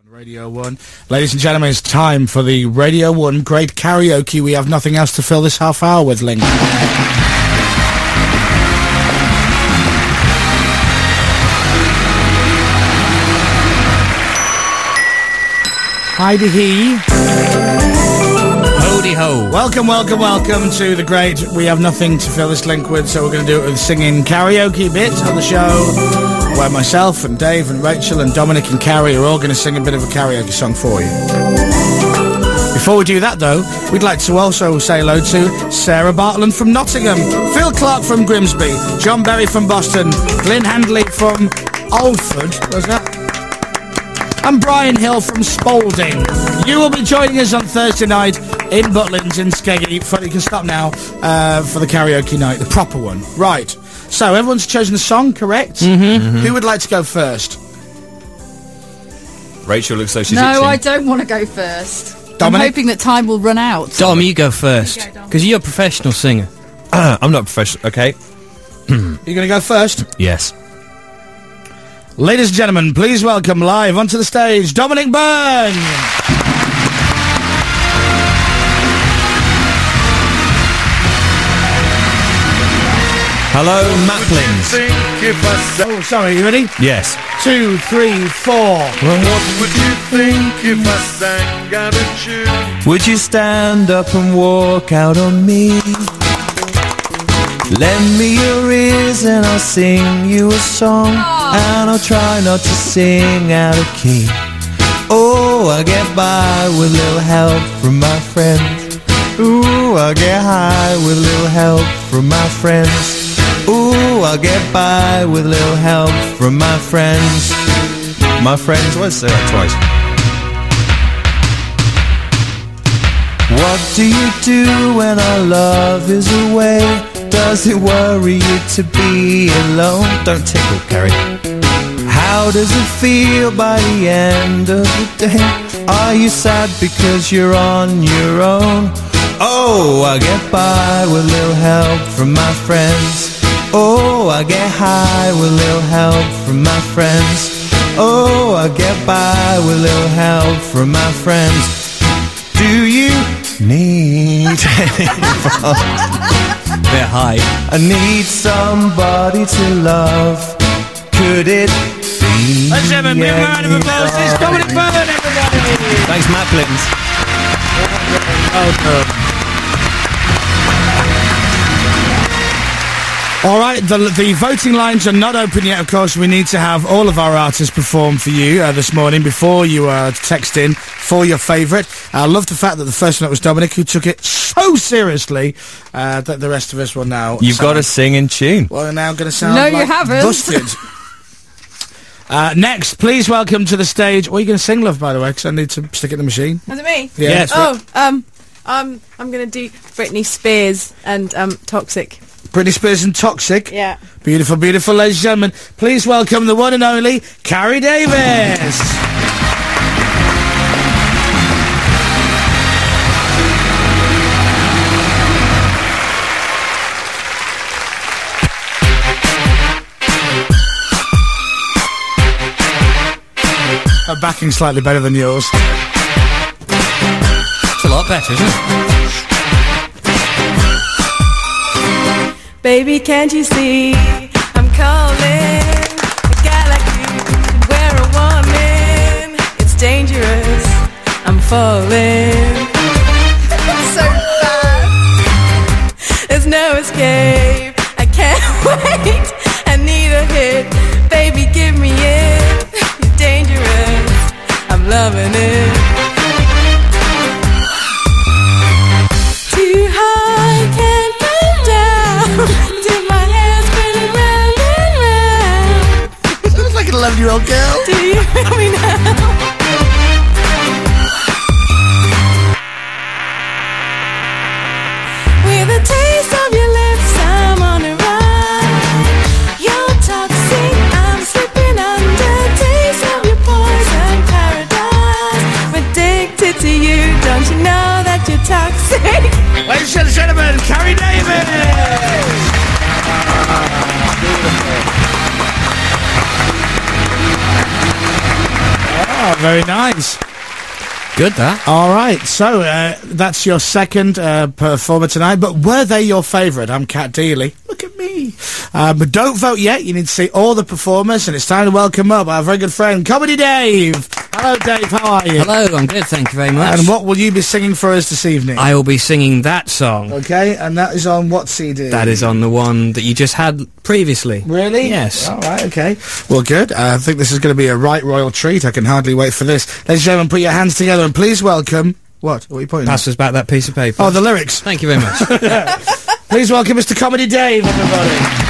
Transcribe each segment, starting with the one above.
Radio 1. Ladies and gentlemen, it's time for the Radio 1 Great Karaoke. We have nothing else to fill this half hour with, Link. Heidi-hee. Hody-ho. Welcome to the great We Have Nothing to Fill This Link with, so we're going to do it with a singing karaoke bit on the show, where myself and Dave and Rachel and Dominic and Carrie are all going to sing a bit of a karaoke song for you. Before we do that, though, we'd like to also say hello to Sarah Bartland from Nottingham, Phil Clark from Grimsby, John Berry from Boston, Glyn Handley from Alford, was that? And Brian Hill from Spalding. You will be joining us on Thursday night in Butlins in Skeggy. You can stop now for the karaoke night, the proper one. Right. So everyone's chosen a song, correct? Mm-hmm. Who would like to go first? Rachel looks like she's No, itching. I don't want to go first. Dominic? I'm hoping that time will run out. Dom, you go first. Because you're a professional singer. I'm not professional, okay? You're going to go first? Yes. Ladies and gentlemen, please welcome live onto the stage, Dominic Byrne! Hello, Maplins. Oh, sorry, you ready? Yes. 2, 3, 4. What would you think if I sang out a tune? Would you stand up and walk out on me? Lend me your ears and I'll sing you a song, and I'll try not to sing out of key. Oh, I get by with little help from my friends. Ooh, I get high with little help from my friends. Ooh, I get by with little help from my friends. My friends, let's say that twice. What do you do when our love is away? Does it worry you to be alone? Don't tickle, Carrie. How does it feel by the end of the day? Are you sad because you're on your own? Oh, I get by with little help from my friends. Oh, I get high with little help from my friends. Oh, I get by with little help from my friends. Do you need anyone? Bit high. I need somebody to love. Could it be? Let's have a big round of applause. It's Dominic Byrne, everybody! Thanks, Maplins. All right, the voting lines are not open yet, of course. We need to have all of our artists perform for you this morning before you text in for your favourite. I love the fact that the first one that was Dominic, who took it so seriously that the rest of us will now... You've got to sing in tune. Well, we're now going to sound No, like you haven't. busted. Next, please welcome to the stage... What are you going to sing, love, by the way? Because I need to stick it in the machine. Was it me? Yeah. Yes. I'm going to do Britney Spears and Toxic. Britney Spears and Toxic. Yeah. Beautiful, beautiful, ladies and gentlemen. Please welcome the one and only Carrie Davis. Her backing's slightly better than yours. It's a lot better, isn't it? Baby, can't you see I'm calling? A guy like you should wear a warning. It's dangerous. I'm falling. So bad. There's no escape. I can't wait. I need a hit. Baby, give me it. You're dangerous. I'm loving it. Too high, can't come down. Till my hair's spinning round and round. Sounds like an 11-year-old girl. Do you hear me now? With a taste of your lips, I'm on a ride. You're toxic, I'm slipping under. Taste of your poison paradise. Addicted to you, don't you know that you're toxic? Ladies and gentlemen, Carrie Davis! Oh, very nice. Good, that. All right, so that's your second performer tonight, but were they your favourite? I'm Cat Dealey. Look at me. But don't vote yet. You need to see all the performers, and it's time to welcome up our very good friend, Comedy Dave. Hello, Dave. How are you? Hello, I'm good, thank you very much. And what will you be singing for us this evening? I will be singing that song. Okay, and that is on what CD? That is on the one that you just had previously. Really? Yes. All right, okay. Well, good. I think this is going to be a right royal treat. I can hardly wait for this. Ladies and gentlemen, put your hands together and please welcome... What are you pointing at? Pass us back that piece of paper. Oh, the lyrics. Thank you very much. Please welcome Mr. Comedy Dave, everybody.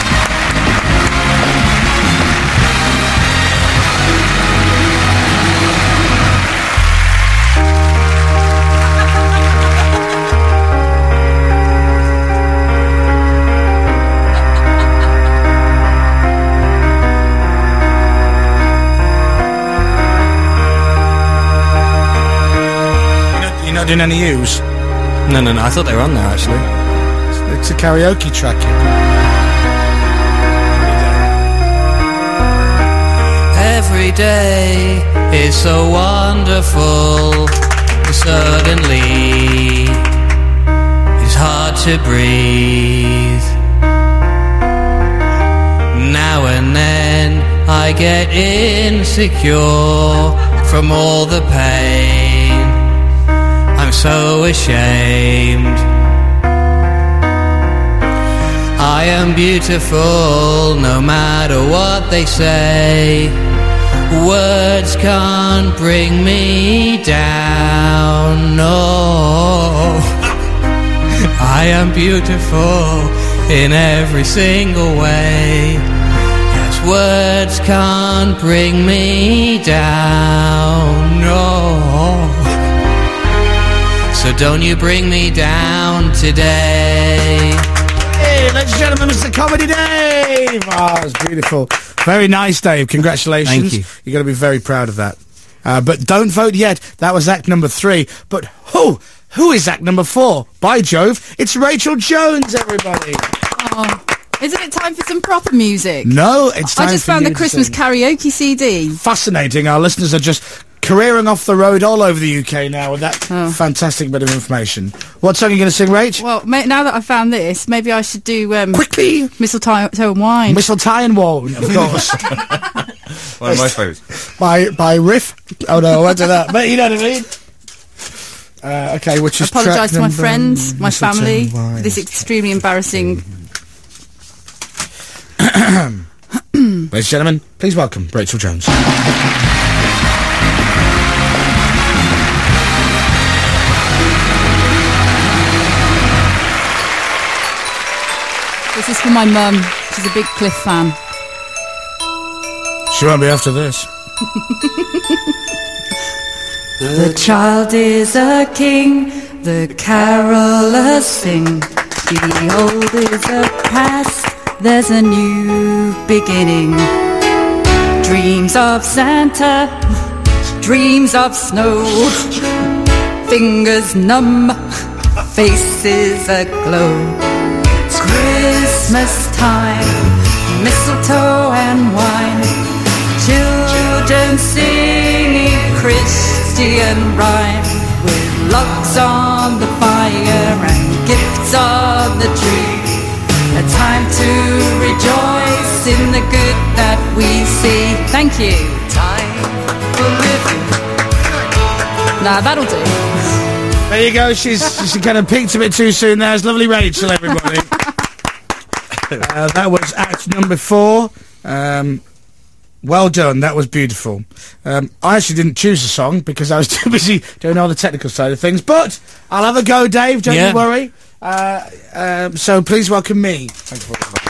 Doing any use? No, I thought they were on there, actually. It's a karaoke track. Every day is so wonderful. Suddenly it's hard to breathe. Now and then I get insecure from all the pain. I'm so ashamed. I am beautiful no matter what they say. Words can't bring me down, no. I am beautiful in every single way. Yes, words can't bring me down, no. So don't you bring me down today. Hey, ladies and gentlemen, Mr. Comedy Dave! Oh, it was beautiful. Very nice, Dave. Congratulations. Thank you. You're going to be very proud of that. But don't vote yet. That was act number 3. But who is act number 4? By Jove, it's Rachel Jones, everybody. Oh, isn't it time for some proper music? No, it's time I just for found you the to Christmas sing. karaoke CD. Fascinating. Our listeners are just careering off the road all over the UK now with that fantastic bit of information. What song are you going to sing, Rach? Well, now that I've found this, maybe I should do Quickly! Mistletoe and Wine. Mistletoe and Wine, of course. One of my favourites. by Riff. Oh no, I won't do that. But you know what I mean. Okay, which is Apologise to my friends, my Mistletoe family, and Wine. for this extremely embarrassing. Ladies and gentlemen, please welcome Rachel Jones. This is for my mum. She's a big Cliff fan. She won't be after this. The child is a king, the carolers sing. The old is a past, there's a new beginning. Dreams of Santa, dreams of snow. Fingers numb, faces aglow. It's Christmas time, mistletoe and wine. Children singing Christian rhyme, with logs on the fire and gifts on the tree. A time to rejoice in the good that we see. Thank you. Time for living. Nah, that'll do. There you go. She kind of peaked a bit too soon there. It's lovely Rachel, everybody. That was act number 4. Well done. That was beautiful. I actually didn't choose a song because I was too busy doing all the technical side of things. But I'll have a go, Dave. Don't you worry. So please welcome me. Thank you very much.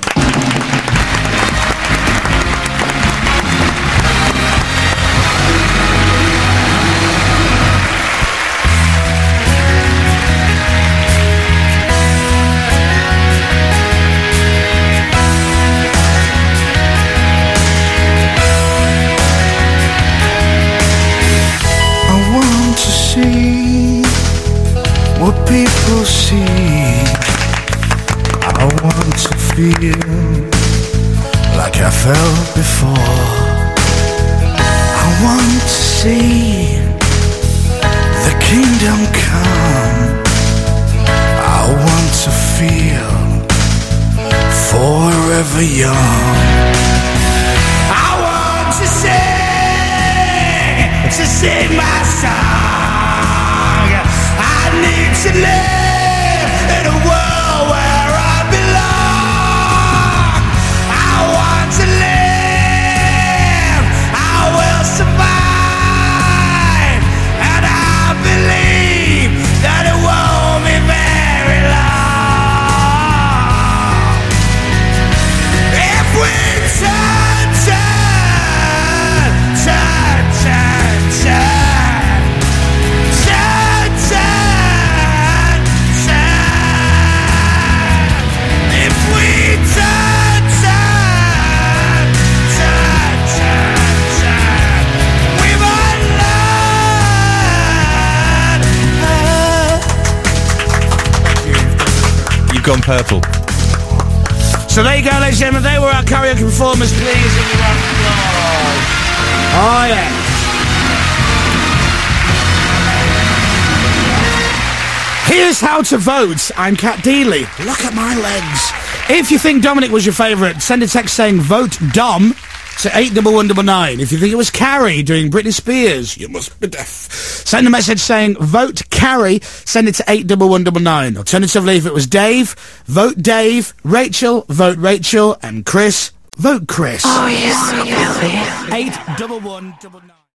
What people see, I want to feel like I felt before. I want to see the kingdom come. I want to feel forever young. I want to sing my song. I need to live in a world where I belong. I want to live, I will survive, and I believe that it won't be very long. If we turn, turn, turn, turn, turn, turn, turn, turn. If we turn, turn, turn, turn, turn, we might learn. You've gone purple. So there you go, ladies and gentlemen. They were our karaoke performers. Please, give me a round of applause. Oh, yeah. Here's how to vote. I'm Cat Dealey. Look at my legs. If you think Dominic was your favourite, send a text saying vote Dom to 81199. If you think it was Carrie doing Britney Spears, you must be deaf. Send a message saying vote Carrie, send it to 81199. Alternatively, if it was Dave, vote Dave, Rachel, vote Rachel, and Chris, vote Chris. Oh, you're so lovely. 81199.